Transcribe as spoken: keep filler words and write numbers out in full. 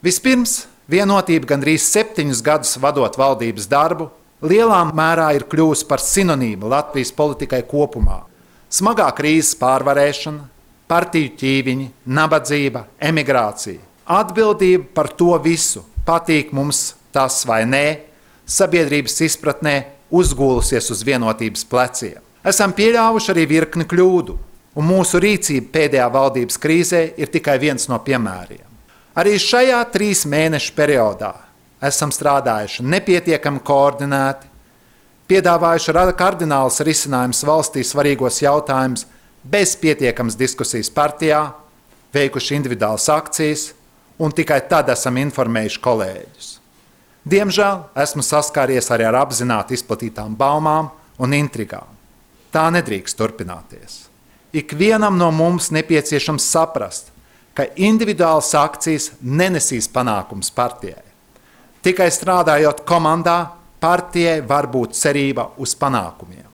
Vispirms, vienotība gandrīz septiņus gadus vadot valdības darbu, lielā mērā ir kļuvusi par sinonīmu Latvijas politikai kopumā. Smagā krīzes pārvarēšana, partiju ķīviņi, nabadzība, emigrācija. Atbildība par to visu, patīk mums tas vai nē, sabiedrības izpratnē uzgūlusies uz vienotības pleciem. Esam pieļāvuši arī virkni kļūdu, un mūsu rīcība pēdējā valdības krīzē ir tikai viens no piemēriem. Arī šajā trīs mēnešu periodā esam strādājuši nepietiekami koordinēti, piedāvājuši kardinālus risinājumus valstī svarīgos jautājumus bez pietiekamas diskusijas partijā, veikuši individuālas akcijas un tikai tad esam informējuši kolēģus. Diemžēl esmu saskāries arī ar apzināti izplatītām baumām un intrigām. Tā nedrīkst turpināties. Ikvienam no mums nepieciešams saprast, ka individuālas akcijas nenesīs panākums partijai. Tikai strādājot komandā, partijai var būt cerība uz panākumiem.